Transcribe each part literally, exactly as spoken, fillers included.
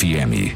insieme.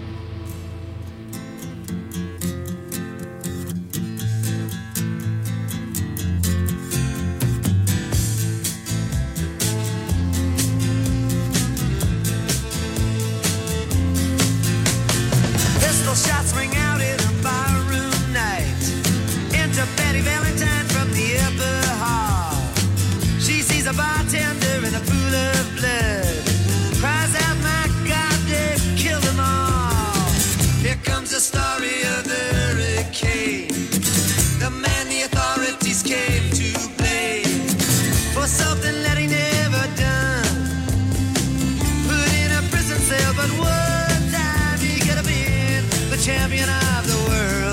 Pistol shots ring out in a barroom night. Enter Betty Valentine from the upper hall. She sees a bartender in a pool of blood. Cries out, my God, they've killed them all. Here comes the story of the hurricane. The man the authorities came to blame for something that he never done. Put in a prison cell, but one time he could have been the champion of the world.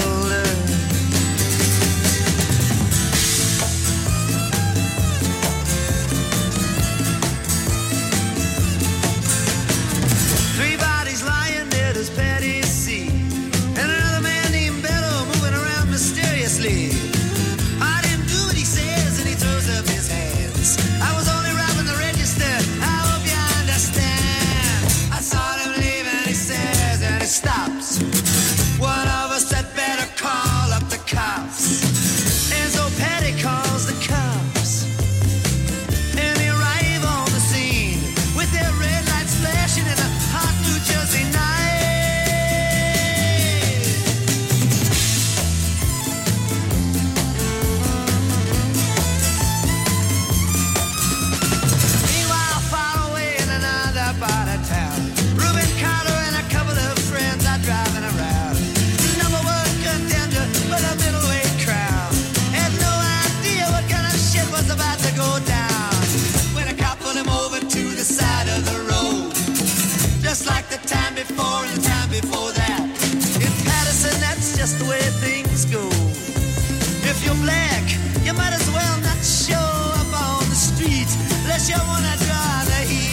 Three bodies lying dead as Patty C. And another man named Bello moving around mysteriously. I didn't do what he says, and he throws up his hands. I was only robbing the register, I hope you understand. I saw him leave and he says, and he stops. One of us had better call up the cops. And so Patty calls the cops. And they arrive on the scene with their red lights flashing in a hot New Jersey night. Meanwhile, far away in another part of town, Reuben Carter and a couple of friends are driving around. Number one contender for the middleweight crown. Had no idea what kind of shit was about to go down when a cop pulled him over to the side of the road. Just like the time before and the time before that. In Patterson, that's just the way things go. If you're black, you might as well not show up on the street unless you wanna draw the heat.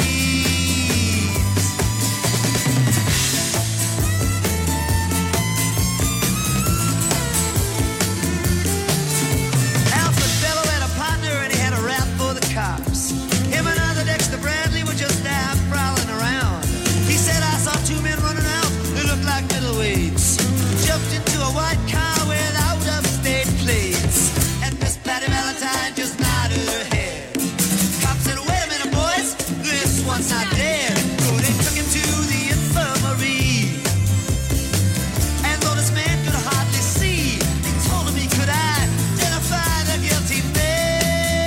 Alfred Bello had a partner and he had a rap for the cops. Him and other Dexter Bradley were just out prowling around. He said, I saw two men running out who looked like middleweights. Jumped into a white car with out-of-state plates. And Miss Patty Valentine just nodded her head. Cop said, wait a minute, boys, this one's not dead. So they took him to the infirmary. And though this man could hardly see, they told him he could identify the guilty man.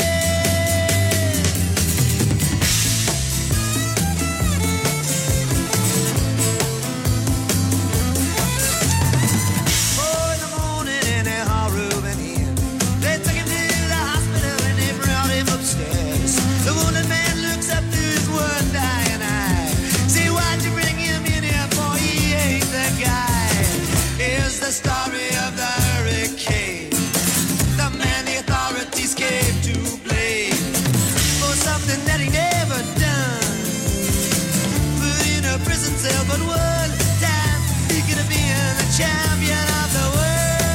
Four in the morning in a hall room and in. They took him to the hospital and they brought him upstairs. The wounded man looks up to his one dying eye. Say, why'd you bring him in here for? He ain't the guy. Here's the story of the hurricane. The man the authorities came to blame for something that he never done. Put in a prison cell, but one time he could have been the champion of the world.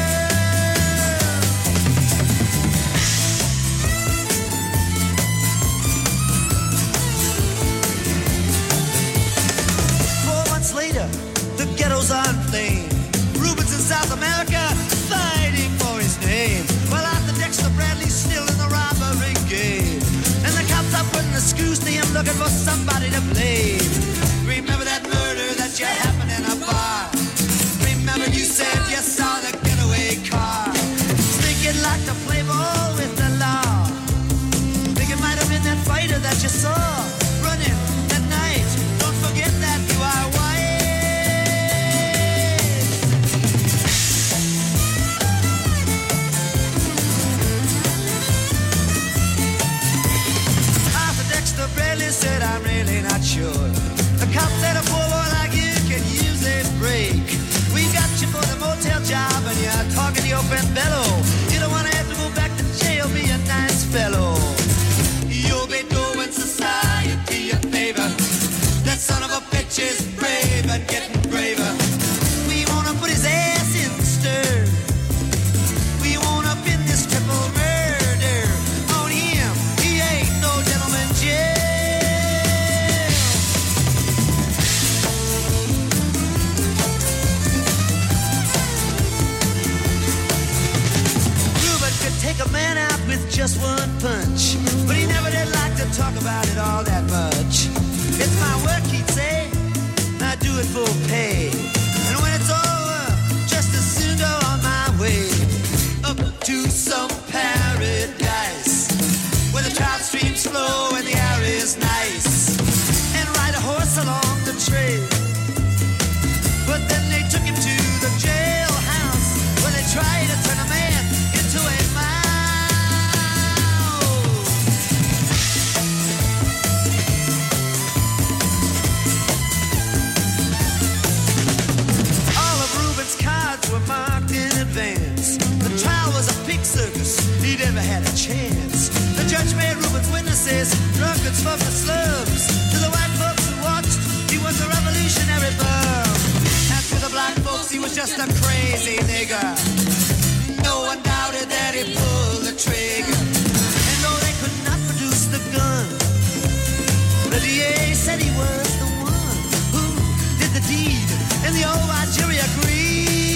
Four months later, the ghetto's on flame. Rubens in South America fighting for his name. Well, Arthur Dexter Bradley's still in the robbery game. And the cops are putting the screws to him looking for somebody to blame. Remember that murder that you happened in a bar? Remember you said you saw the getaway car? Think you'd like to play ball with the law? Think it might have been that fighter that you saw running that night. Don't forget that you are white. Arthur Dexter Bradley said, I'm really not sure. The cop said a poor boy like you can use a break. We got you for the motel job and you're talking to your friend Bello. You don't want to have to go back to jail, be a nice fellow. You'll be doing society a favor. That son of a bitch is brave and getting braver. We want to put his ass in the stir. We want to pin this triple murder on him. He ain't no gentleman jail. with just one punch. But he never did like to talk about it all that much. It's my work, he'd say, I do it for pay. And when it's over, just as soon go on my way. Up to some paradise where the trout streams flow and the air is nice. And ride a horse along the trail. But then they took him to the jailhouse where they tried to turn a man into a were marked in advance. The trial was a pig circus, he never had a chance. The judge made Reuben's witnesses drunkards from the slums. To the white folks who watched, he was a revolutionary bum. And to the black folks, he was just a crazy nigger. No one doubted that he pulled the trigger. And though they could not produce the gun, the D A said he was the one who did the deed. And the old white jury agreed.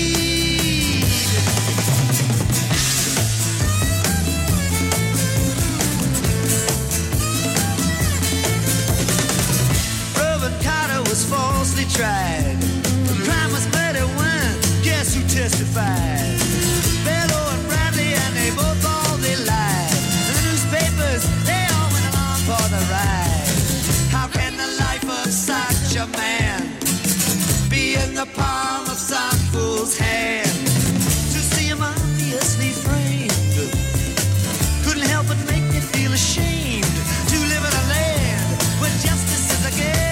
Falsely tried. The crime was murder when, guess who testified? Bellow and Bradley, and they both all they lied. And the newspapers, they all went along for the ride. How can the life of such a man be in the palm of some fool's hand? To see him obviously framed couldn't help but make me feel ashamed to live in a land where justice is a game.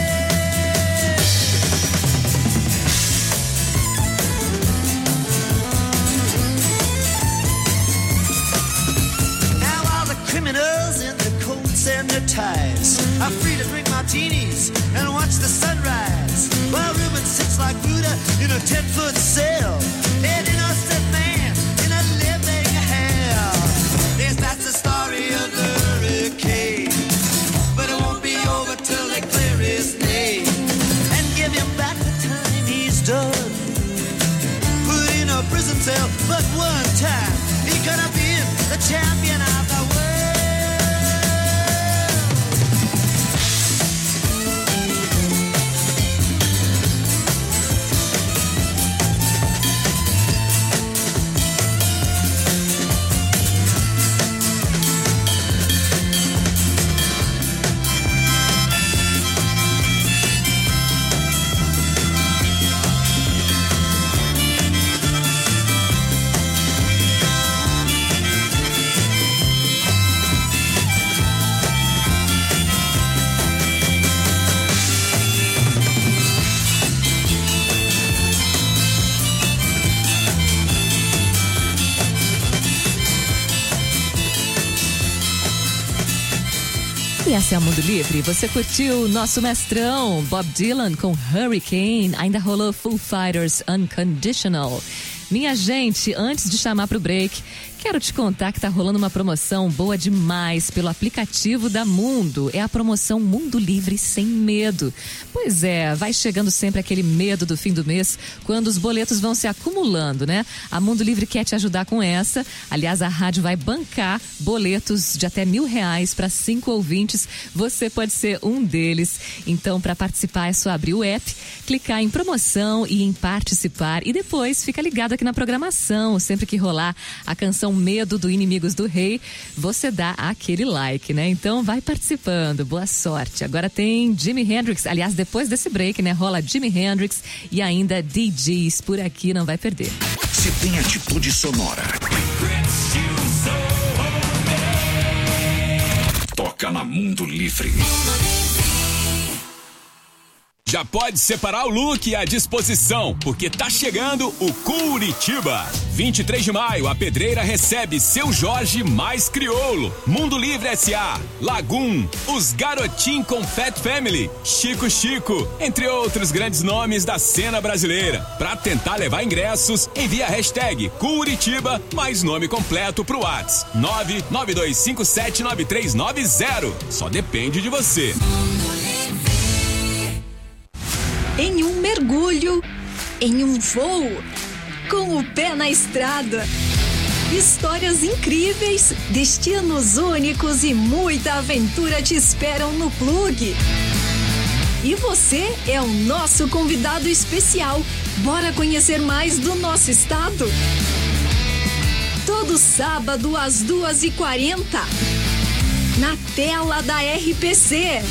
Criminals in their coats and their ties are free to drink martinis and watch the sunrise, while Reuben sits like Buddha in a ten-foot cell, an innocent man in a living hell. Yes, that's the story of the hurricane, but it won't be over till they clear his name and give him back the time he's done. Put in a prison cell, but one time he could have been the champion of the world. E essa é a Mundo Livre. Você curtiu o nosso mestrão Bob Dylan com Hurricane. Ainda rolou Foo Fighters Unconditional. Minha gente, antes de chamar pro break, quero te contar que tá rolando uma promoção boa demais pelo aplicativo da Mundo. É a promoção Mundo Livre Sem Medo. Pois é, vai chegando sempre aquele medo do fim do mês, quando os boletos vão se acumulando, né? A Mundo Livre quer te ajudar com essa. Aliás, a rádio vai bancar boletos de até mil reais para cinco ouvintes. Você pode ser um deles. Então, para participar, é só abrir o app, clicar em promoção e em participar. E depois fica ligado aqui na programação. Sempre que rolar a canção Medo do Inimigos do Rei, você dá aquele like, né? Então vai participando, boa sorte. Agora tem Jimi Hendrix, aliás, depois desse break, né? Rola Jimi Hendrix e ainda D Js por aqui, não vai perder. Se tem atitude sonora, toca na Mundo Livre. Já pode separar o look à disposição, porque tá chegando o Curitiba. vinte e três de maio, a Pedreira recebe Seu Jorge mais Crioulo, Mundo Livre S A, Lagoon, Os Garotim com Fat Family, Chico Chico, entre outros grandes nomes da cena brasileira. Pra tentar levar ingressos, envia a hashtag Curitiba mais nome completo pro WhatsApp nove nove dois cinco sete nove três nove zero. Só depende de você. Em um mergulho, em um voo, com o pé na estrada. Histórias incríveis, destinos únicos e muita aventura te esperam no Plug. E você é o nosso convidado especial. Bora conhecer mais do nosso estado? Todo sábado às duas e quarenta, na tela da R P C.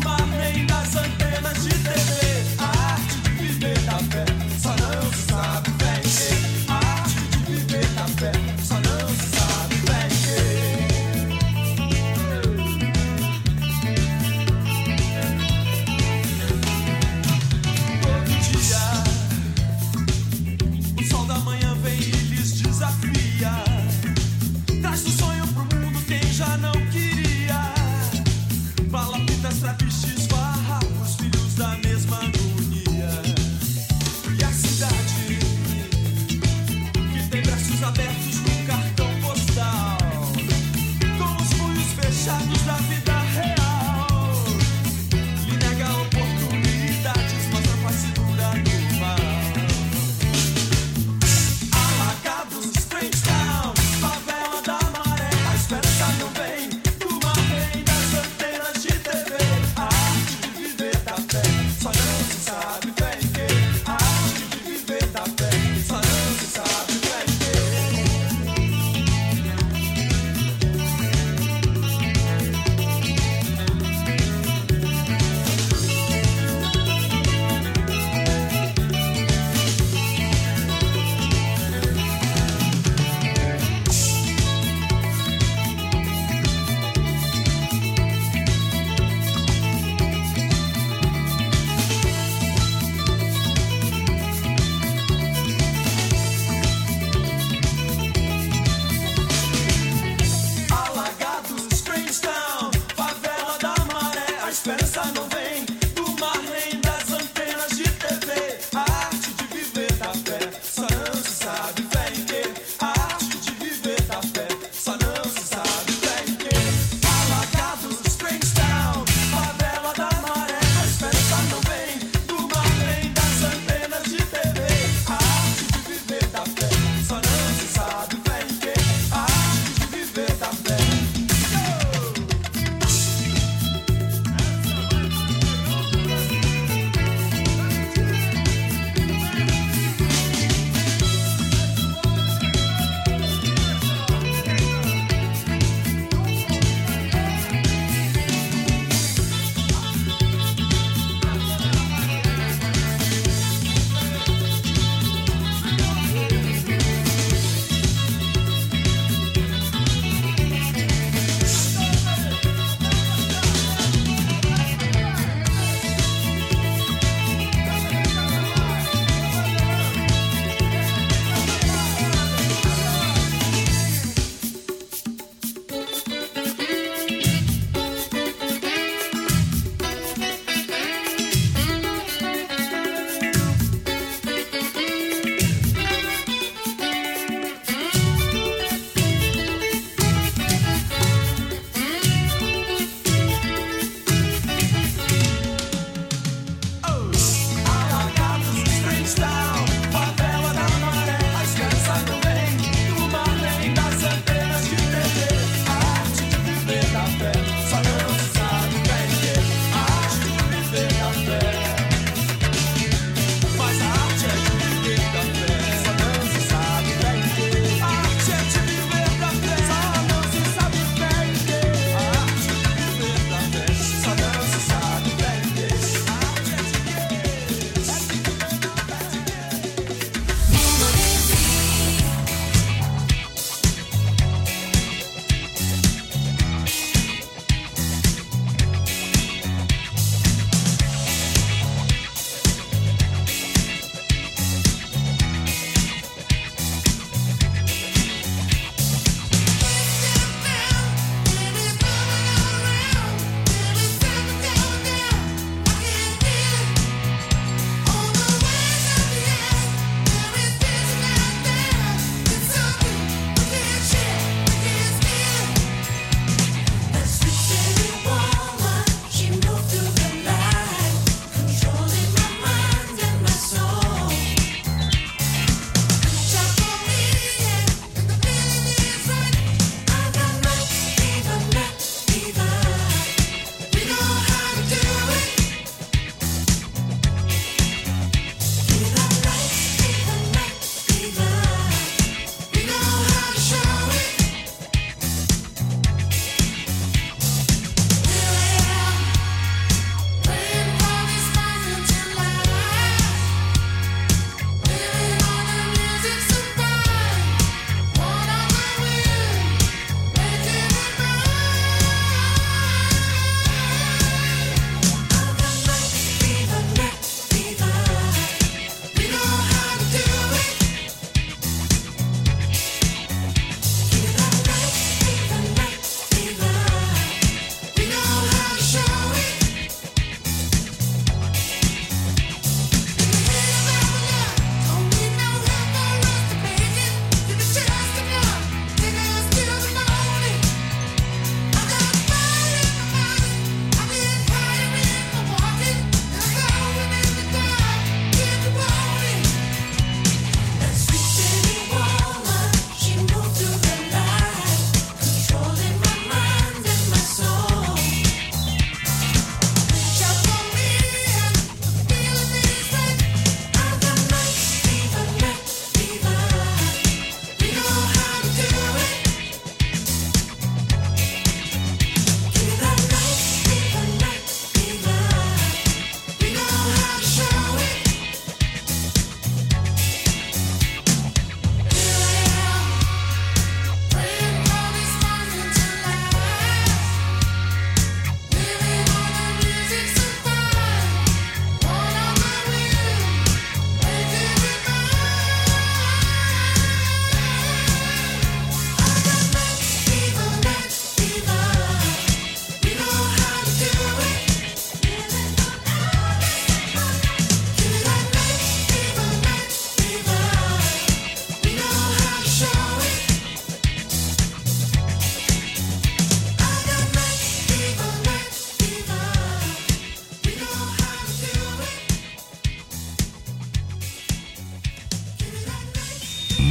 Só não se sabe.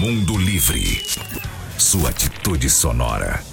Mundo Livre. Sua atitude sonora.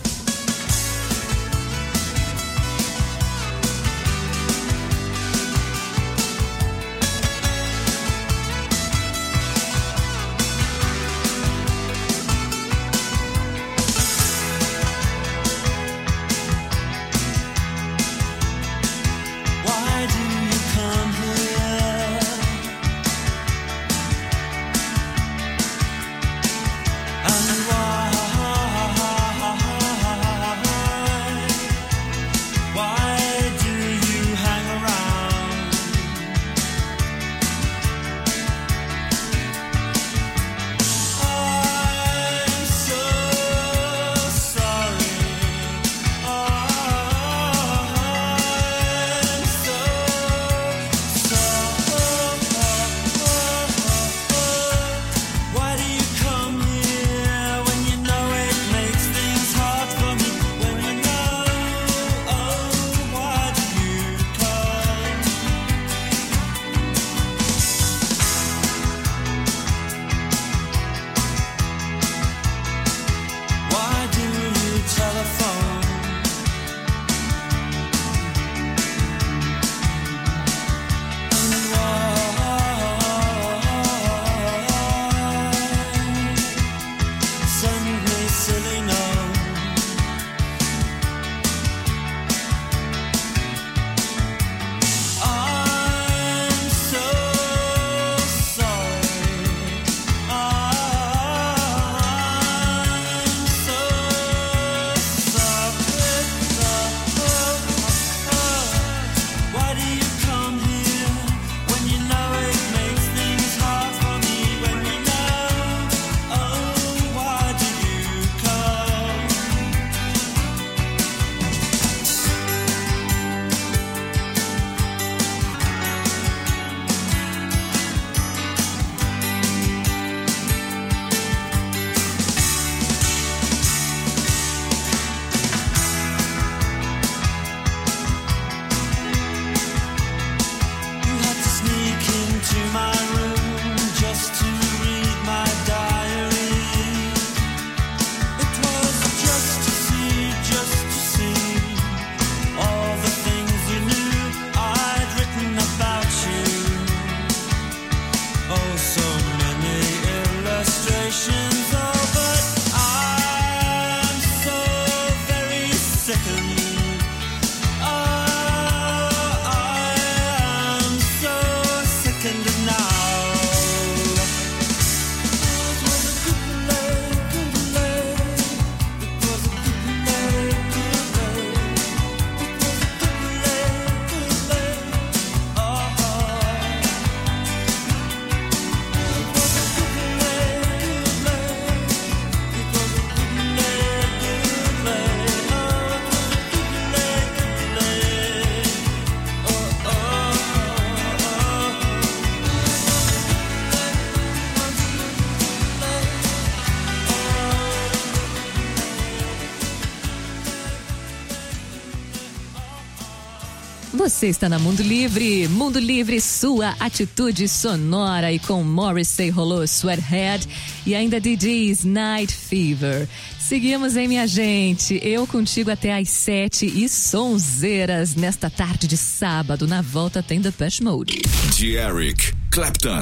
Você está na Mundo Livre, Mundo Livre, sua atitude sonora, e com Morrissey rolou Sweathead e ainda D J's Night Fever. Seguimos, hein, minha gente? Eu contigo até às sete e sonzeiras nesta tarde de sábado. Na volta tem Depeche Mode. De Eric Clapton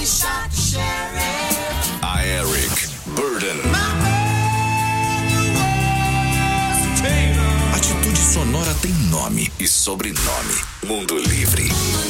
a Eric Burden. Atitude sonora tem nome e sobrenome. Mundo Livre.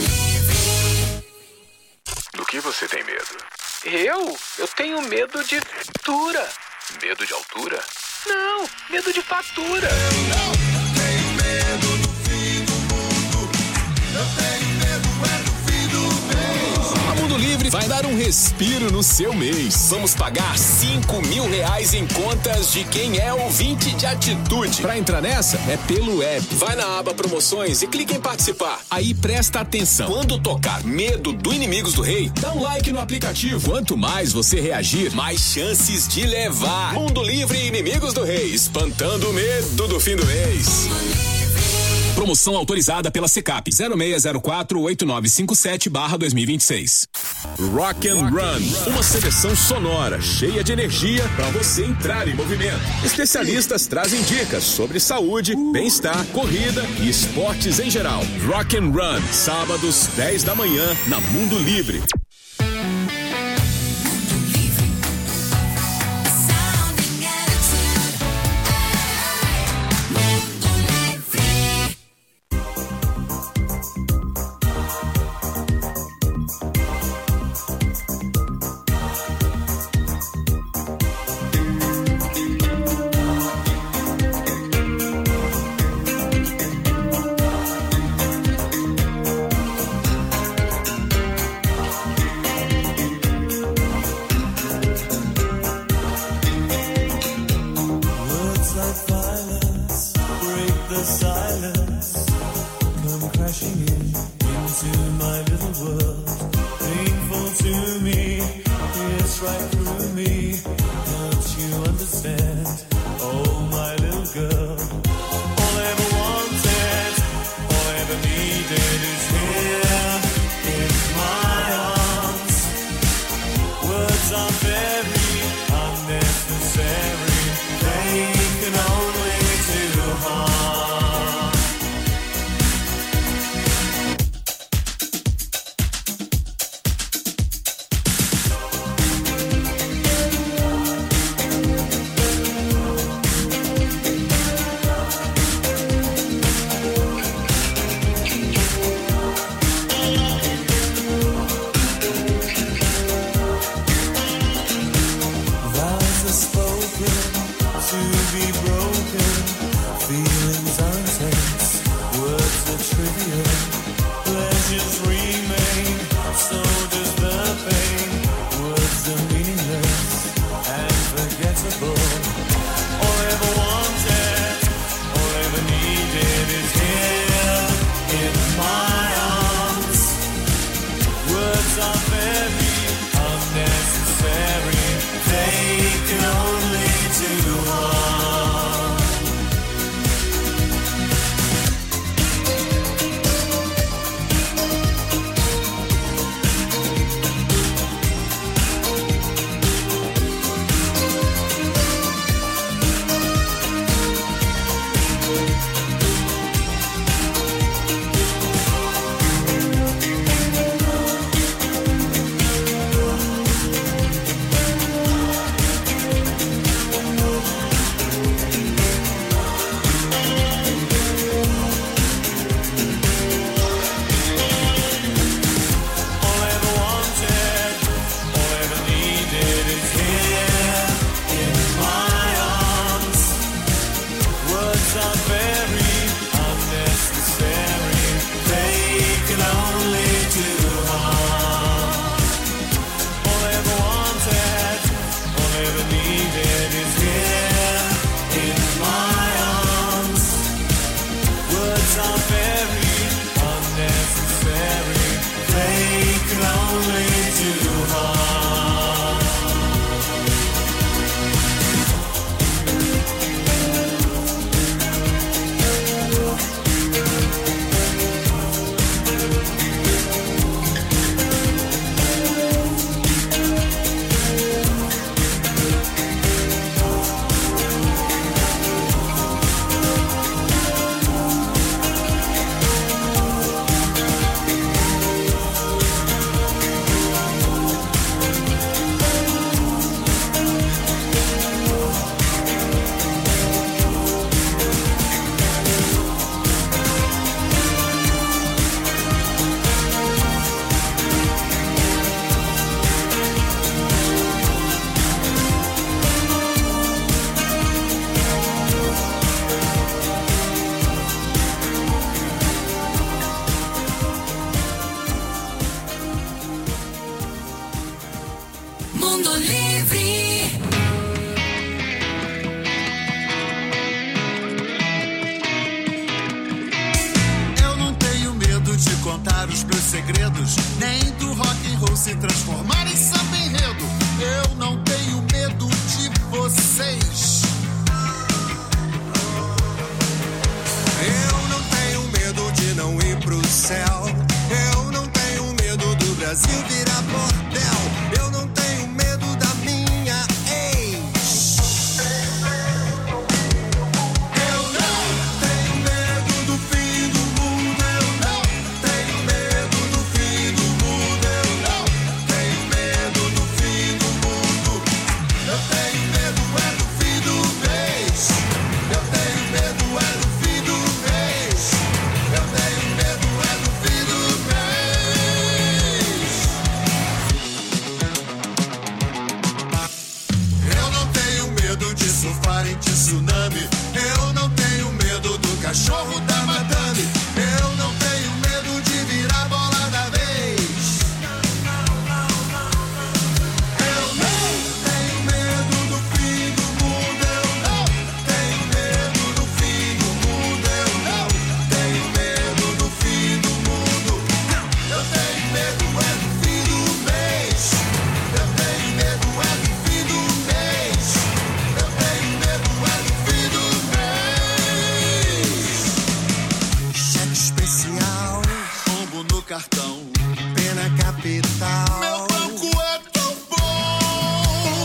Do que você tem medo? Eu? Eu tenho medo de altura. Medo de altura? Não, medo de fatura. Eu não tenho medo do fim do mundo. Eu tenho medo é do fim do mês. A Mundo Livre vai dar um respiro no seu mês. Vamos pagar cinco mil reais em contas de quem é ouvinte de atitude. Pra entrar nessa, é pelo app. Vai na aba promoções e clica em participar. Aí presta atenção. Quando tocar Medo do Inimigos do Rei, dá um like no aplicativo. Quanto mais você reagir, mais chances de levar. Mundo Livre e Inimigos do Rei, espantando o medo do fim do mês. Promoção autorizada pela Secap zero seis zero quatro oito nove cinco sete barra dois mil e vinte e seis. Rock and Run, uma seleção sonora cheia de energia para você entrar em movimento. Especialistas trazem dicas sobre saúde, bem-estar, corrida e esportes em geral. Rock and Run, sábados dez da manhã na Mundo Livre. Mundo Livre. Eu não tenho medo de contar os meus segredos, nem do rock and roll se transformar em samba enredo. Eu não tenho medo de vocês. Eu não tenho medo Brasil virar bordel. Eu não tenho medo da minha ex. Eu não tenho medo do fim do mundo. Eu não tenho medo do fim do mundo. Eu não tenho medo do fim do mundo. Eu tenho medo é do fim do mês. Eu tenho medo é do fim do mês. Eu tenho medo é do fim do mês. Eu não tenho medo de surfar em tsunami. Eu não tenho medo do cachorro da madame. Eu não tenho medo de virar bola da vez. Eu não tenho medo do fim do mundo. Eu não tenho medo do fim do mundo. Eu não tenho medo do fim do mundo. Eu tenho medo é do fim do mês. Eu tenho medo é do fim do mês. Eu tenho medo é do fim do mês. Cheque especial, pombo no cartão, pena capital. Meu banco é tão bom.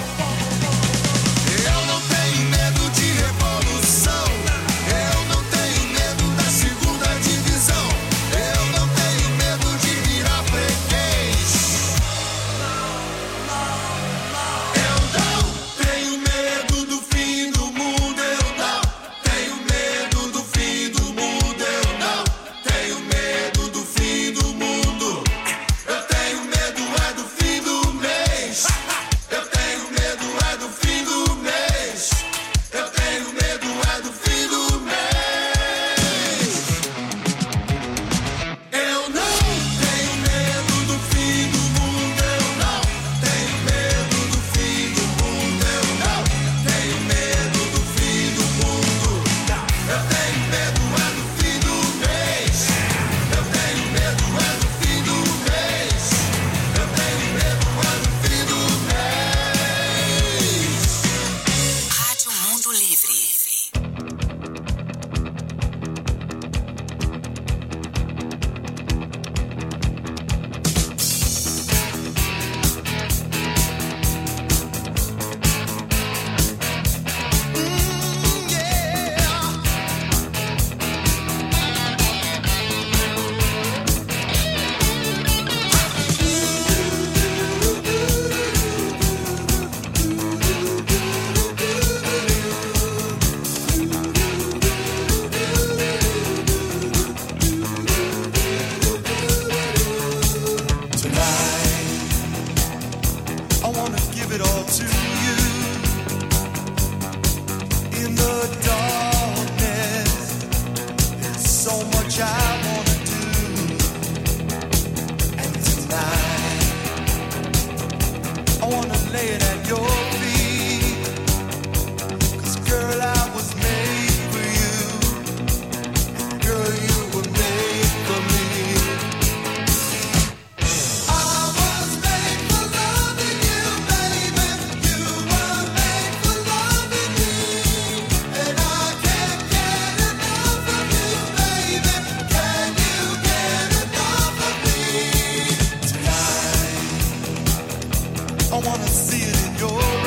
Eu não tenho medo de revolução. Eu não tenho medo da segunda divisão. Eu não tenho medo de virar freguês. Eu não tenho medo do fim do mundo. Eu não tenho medo do fim do mundo. Eu não tenho medo do fim do mundo. Eu tenho medo é do fim do mês. Eu tenho medo é do fim do mês. Eu tenho medo é do fim do mês. Eu não tenho medo do fim do mundo. Eu não tenho medo do fim do mundo. Eu não tenho medo do fim do mundo. Eu tenho medo é do fim do mês. Eu tenho medo é do fim do mês. Eu tenho medo é do fim do mês. Rádio Mundo Livre. I wanna give it all to you. In the darkness, there's so much I wanna do. And tonight, I wanna lay it at your feet. 'Cause girl, I was made for you. And girl, you were made for me. I was made for loving you, baby. You were made for loving me. And I can't get enough of you, baby. Can you get enough of me? Tonight, I wanna see it in your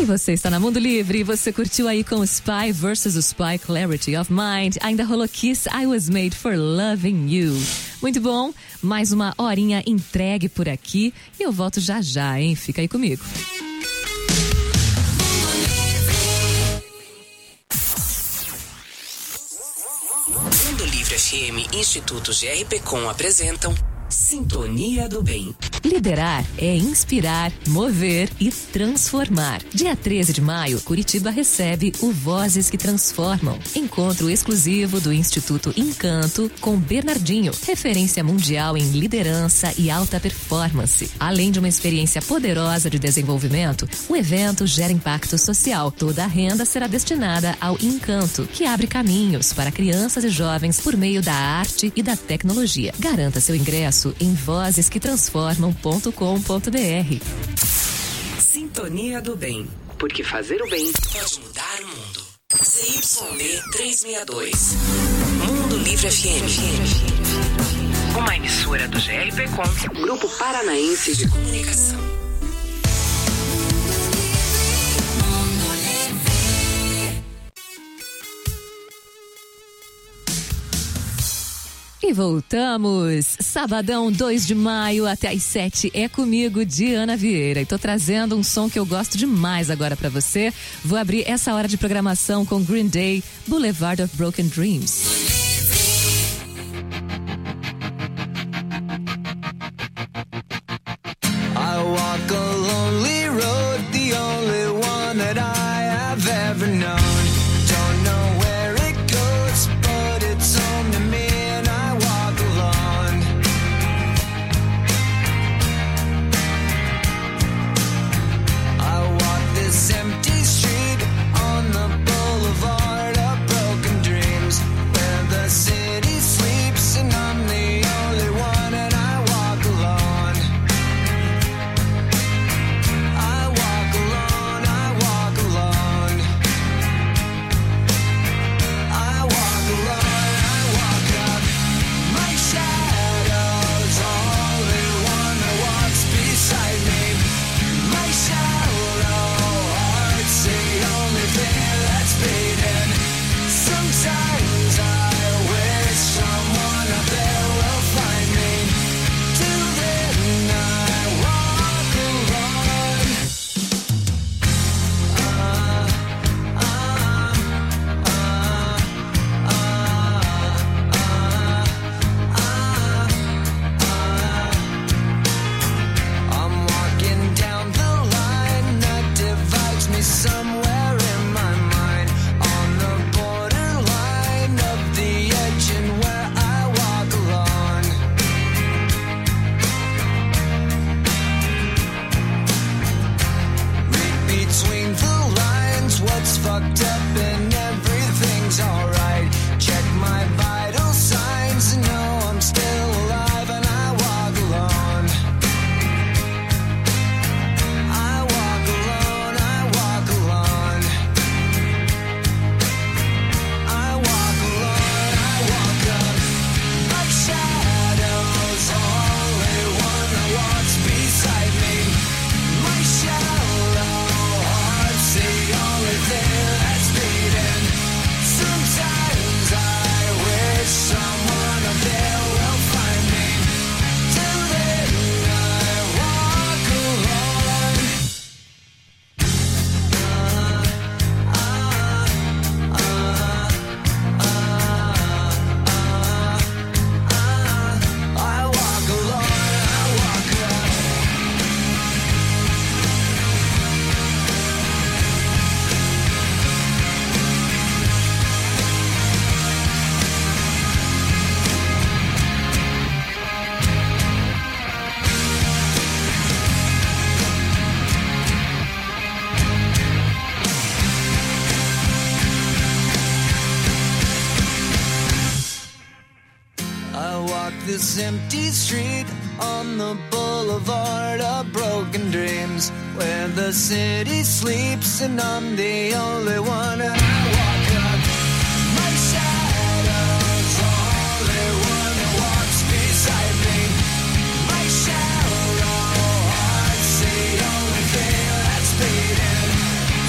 você está na Mundo Livre, você curtiu aí com o Spy versus o Spy, Clarity of Mind, ainda rolou Kiss, I Was Made for Loving You. Muito bom, mais uma horinha entregue por aqui e eu volto já já, hein? Fica aí comigo. Mundo Livre F M e Instituto G R P Com apresentam Sintonia do Bem. Liderar é inspirar, mover e transformar. Dia treze de maio, Curitiba recebe o Vozes que Transformam. Encontro exclusivo do Instituto Encanto com Bernardinho, referência mundial em liderança e alta performance. Além de uma experiência poderosa de desenvolvimento, o evento gera impacto social. Toda a renda será destinada ao Encanto, que abre caminhos para crianças e jovens por meio da arte e da tecnologia. Garanta seu ingresso em vozes que transformam ponto com ponto b r. Sintonia do Bem, porque fazer o bem pode mudar o mundo. C Y B trezentos e sessenta e dois, Mundo Livre F M, uma emissora do G R P Com, Grupo Paranaense de Comunicação. E voltamos, sabadão dois de maio até às sete é comigo, Diana Vieira, e tô trazendo um som que eu gosto demais agora pra você. Vou abrir essa hora de programação com Green Day, Boulevard of Broken Dreams. I walk a lonely road, the only one that I have ever known. Don't know where it goes, but it's home to me. This empty street on the boulevard of broken dreams, where the city sleeps and I'm the only one, and I walk alone. I walk alone, I walk alone. I walk alone, I walk up. My shadow's only one that walks beside me. My shadow, the only thing that's beating. Sometimes I wish someone up there will find me. Till then I walk alone. Uh, uh, uh, uh, uh, uh, I'm walking down the line that divides me somewhere in my mind, on the borderline of the edge and where I walk alone. Read between the lines, what's fucked up and everything's alright. Check my vital signs and know I'm still alive, and I walk alone. I walk alone, I walk alone. I walk alone, I walk up. My shadow's only one that walks beside me. My shallow heart's the only thing that's beating. Sometimes I wish someone up there will find me. Till then I walk alone. I walk alone, I walk up. I walk this empty street on the boulevard of broken dreams, where the city sleeps and I'm the only one, and I walk up. My shadow's only one that walks beside me. My shallow heart's the only thing that's beating.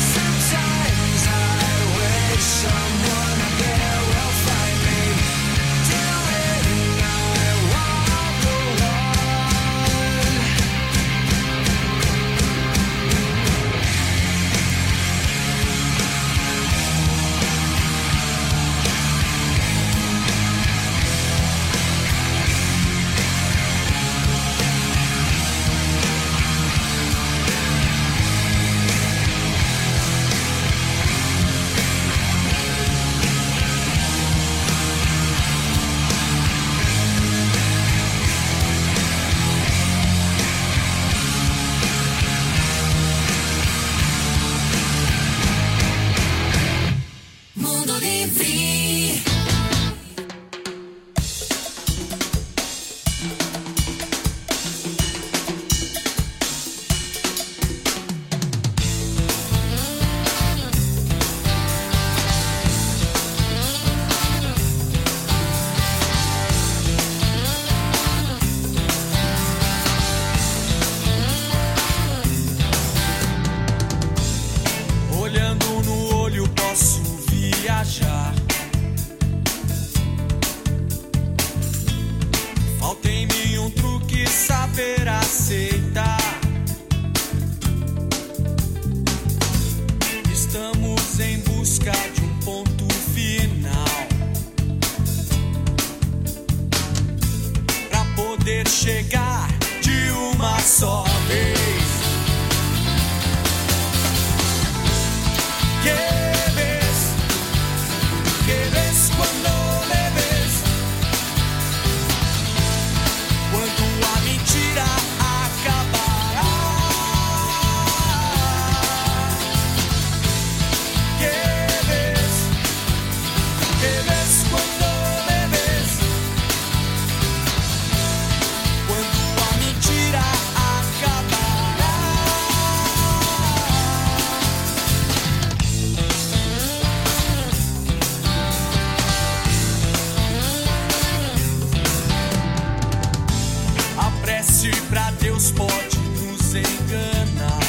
poder chegar de uma só vez. Que ves, que ves quando me ves, quando a mentira acabará. Que ves, que ves quando me ves, quando a mentira acabará. A prece pra Deus pode nos enganar.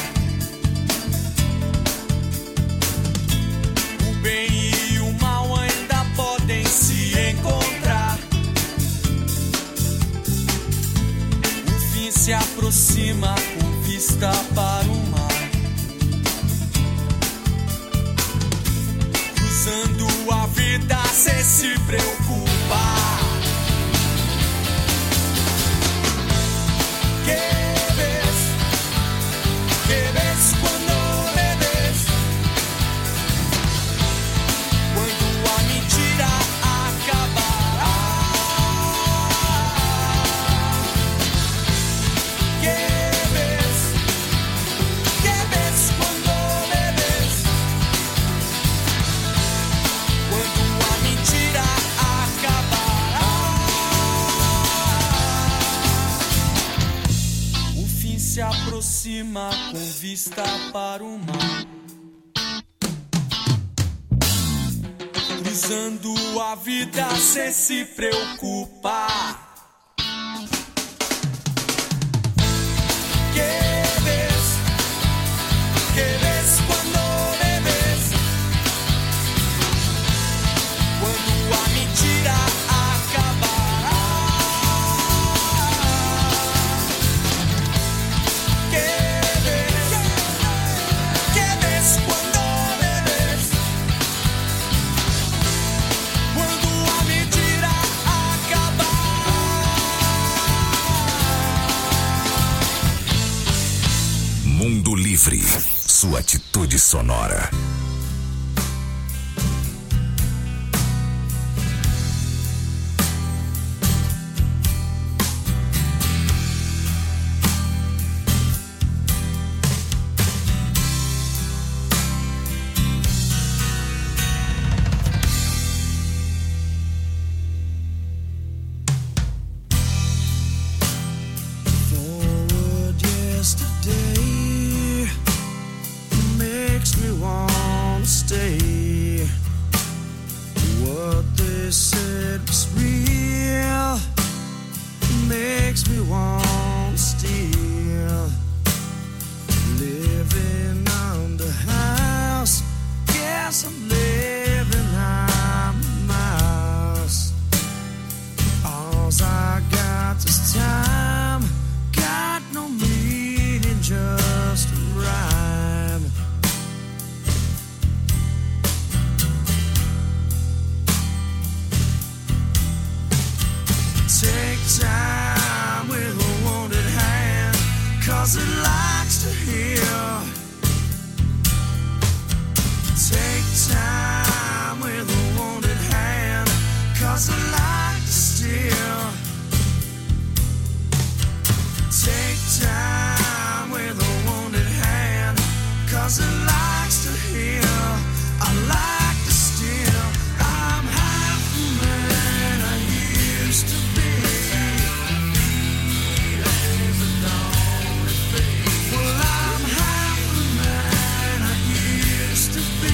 O bem e o mal ainda podem se encontrar. O fim se aproxima com vista para o mar, cruzando a vida sem se preocupar. Que ves, que ves quando me ves, quando a mentira acabará. Que ves, que ves quando me ves, quando a mentira acabará. O fim se aproxima com vista para o mar, cruzando a vida sem se preocupar. Que ves, que ves quando me ves, quando a mentira acabará. Que ves, que ves quando me ves, quando a mentira acabar. Mundo Livre, sua atitude sonora. Forward yesterday makes me wanna stay. What they said was real makes me wanna steal. Living on the house, guess I'm living on the mouse. All I got is time, got no meaning, just a rhyme. Take time with a wounded hand, 'cause it likes to heal. Take time with a wounded hand, 'cause it likes to steal. Take time with a wounded hand, 'cause it likes to heal. I like to steal. I'm half the man I used to be. Well, I'm half the man I used to be.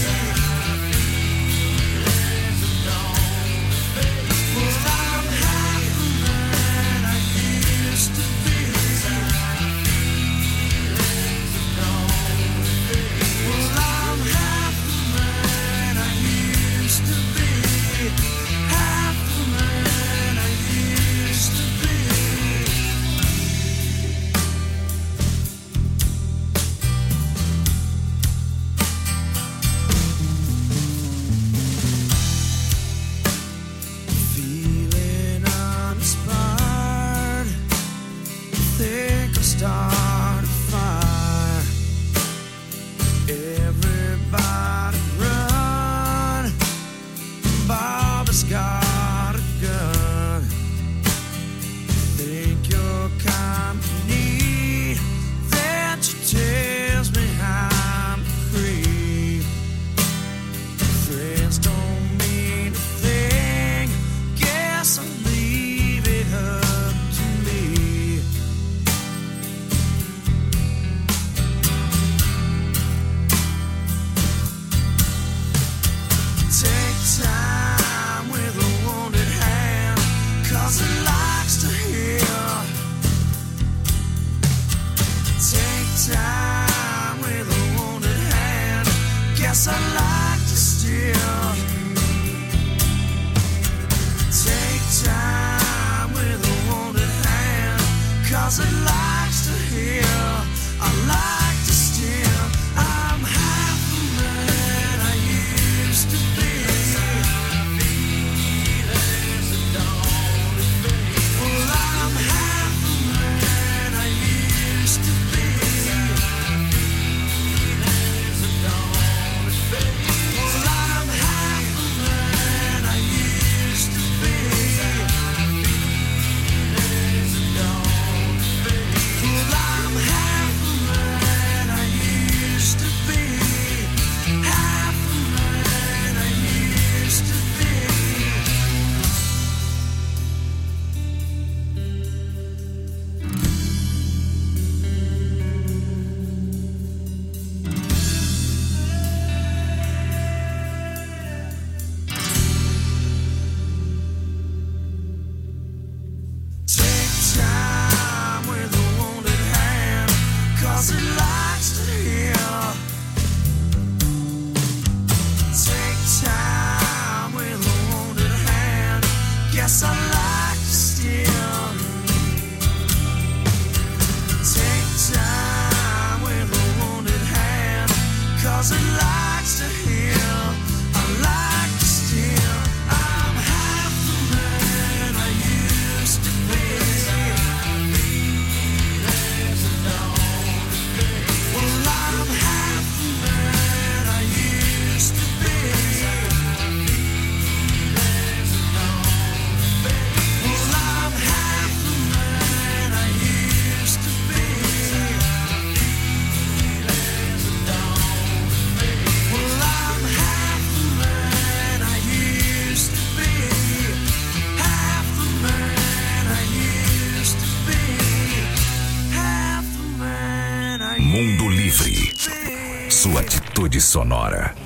Well, I'm half the man I used to be. 'cause it likes to hear. Take time with a wounded hand. Guess I like to steal. Take time with a wounded hand, 'cause it likes to hear. I like to steal. I'm half the man I used to be. Well, I'm half the man I used to be. Well, I'm half the man I used to be. Well, I'm half the man I used to be. Half the man I used to be. Take time with a wounded hand, 'cause it likes to heal. Take time with a wounded hand. Guess I like to steal. Take time with a wounded hand, 'cause it likes to heal. I like to steal. I'm half the man I used to be. Well, I'm half the man I used to be. Well, I'm half the man I used to be. Well, I'm half the man I used to be. Half the man I used to be. Half the man I Mundo Livre. used to be. Sua atitude sonora.